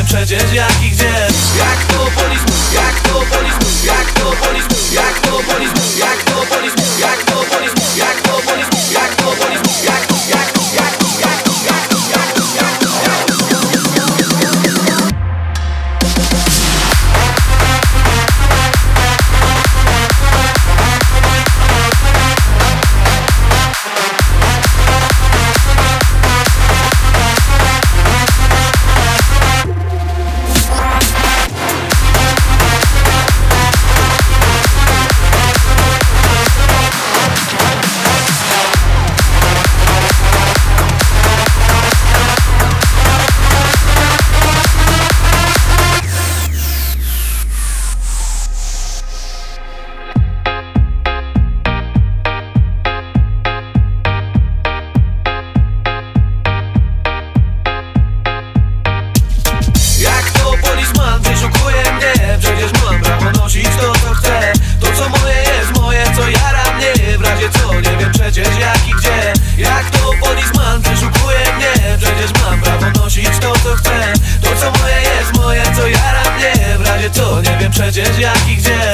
przecież jak i gdzie. Jak to policzmy, jak to policzmy, jak to policzmy, jak to policzmy, jak to policzmy, jak to policzmy, jak to policzmy, jak to policzmy, jak to, jak to, jak to, jak to, jak to, jak to, jak to, jak to. Przecież jak i gdzie.